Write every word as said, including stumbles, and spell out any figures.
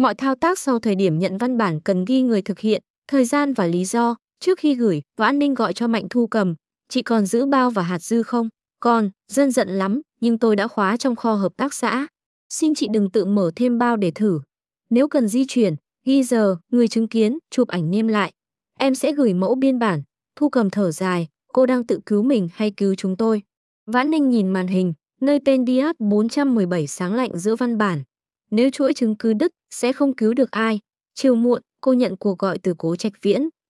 Mọi thao tác sau thời điểm nhận văn bản cần ghi người thực hiện, thời gian và lý do. Trước khi gửi, Võ Ninh gọi cho Mạnh Thu Cầm. Chị còn giữ bao và hạt dư không? Còn, dân giận lắm, nhưng tôi đã khóa trong kho hợp tác xã. Xin chị đừng tự mở thêm bao để thử. Nếu cần di chuyển, ghi giờ, người chứng kiến, chụp ảnh nêm lại. Em sẽ gửi mẫu biên bản. Thu Cầm thở dài, cô đang tự cứu mình hay cứu chúng tôi? Võ Ninh nhìn màn hình, nơi tên Diat bốn trăm mười bảy sáng lạnh giữa văn bản. Nếu chuỗi chứng cứ đứt, sẽ không cứu được ai. Chiều muộn, cô nhận cuộc gọi từ Cố Trạch Viễn.